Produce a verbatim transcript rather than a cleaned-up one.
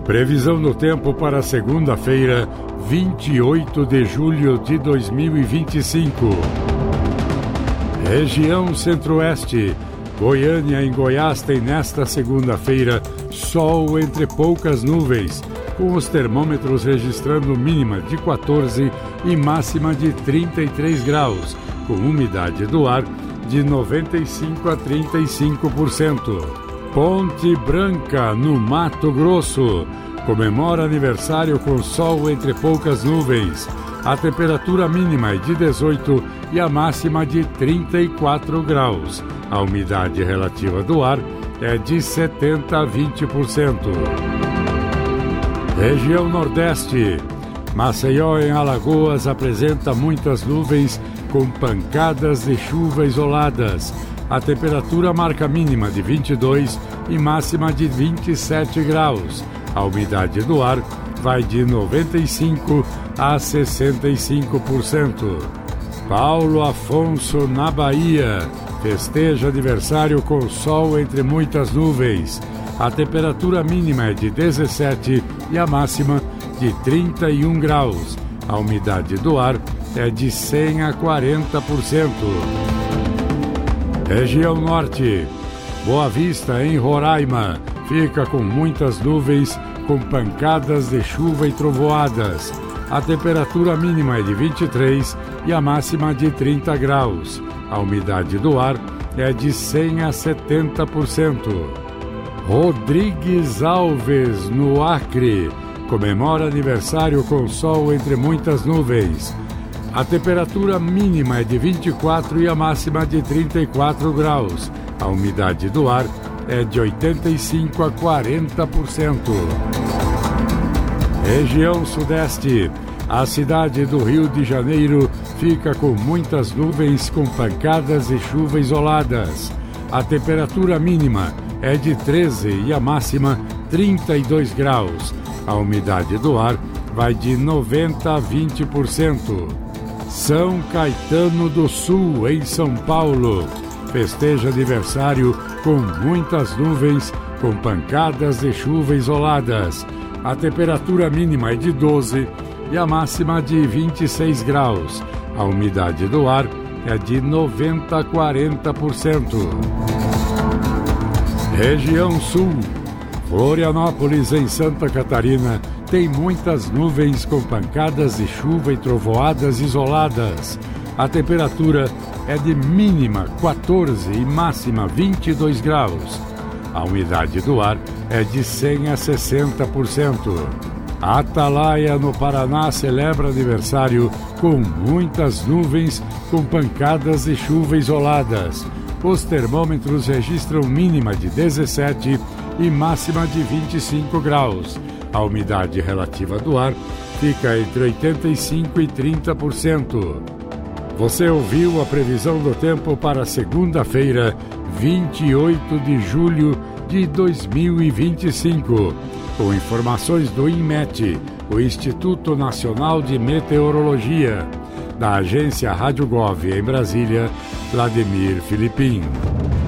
Previsão do tempo para segunda-feira, vinte e oito de julho de dois mil e vinte e cinco. Região Centro-Oeste. Goiânia em Goiás tem nesta segunda-feira sol entre poucas nuvens, com os termômetros registrando mínima de quatorze e máxima de trinta e três graus, com umidade do ar de noventa e cinco a trinta e cinco por cento. Ponte Branca, no Mato Grosso, comemora aniversário com sol entre poucas nuvens. A temperatura mínima é de dezoito e a máxima de trinta e quatro graus. A umidade relativa do ar é de setenta a vinte por cento. Região Nordeste. Maceió, em Alagoas, apresenta muitas nuvens com pancadas de chuva isoladas. A temperatura marca mínima de vinte e dois e máxima de vinte e sete graus. A umidade do ar vai de noventa e cinco a sessenta e cinco por cento. Paulo Afonso, na Bahia, festeja aniversário com sol entre muitas nuvens. A temperatura mínima é de dezessete e a máxima de trinta e um graus. A umidade do ar é de cem a quarenta por cento. Região Norte. Boa Vista, em Roraima, fica com muitas nuvens, com pancadas de chuva e trovoadas. A temperatura mínima é de vinte e três e a máxima de trinta graus. A umidade do ar é de cem a setenta por cento. Rodrigues Alves, no Acre, comemora aniversário com sol entre muitas nuvens. A temperatura mínima é de vinte e quatro e a máxima de trinta e quatro graus. A umidade do ar é de oitenta e cinco a quarenta por cento. Região Sudeste. A cidade do Rio de Janeiro fica com muitas nuvens com pancadas de chuva isoladas. A temperatura mínima é de treze e a máxima trinta e dois graus. A umidade do ar vai de noventa a vinte por cento. São Caetano do Sul, em São Paulo, festeja aniversário com muitas nuvens, com pancadas de chuva isoladas. A temperatura mínima é de doze e a máxima de vinte e seis graus. A umidade do ar é de noventa a quarenta por cento. Região Sul. Florianópolis, em Santa Catarina, tem muitas nuvens com pancadas de chuva e trovoadas isoladas. A temperatura é de mínima quatorze e máxima vinte e dois graus. A umidade do ar é de cem a sessenta por cento. A Atalaia, no Paraná, celebra aniversário com muitas nuvens com pancadas de chuva isoladas. Os termômetros registram mínima de dezessete e máxima de vinte e cinco graus. A umidade relativa do ar fica entre oitenta e cinco e trinta por cento. Você ouviu a previsão do tempo para segunda-feira, vinte e oito de julho de dois mil e vinte e cinco, com informações do INMET, o Instituto Nacional de Meteorologia, da agência Rádio Gov em Brasília, Vladimir Filipim.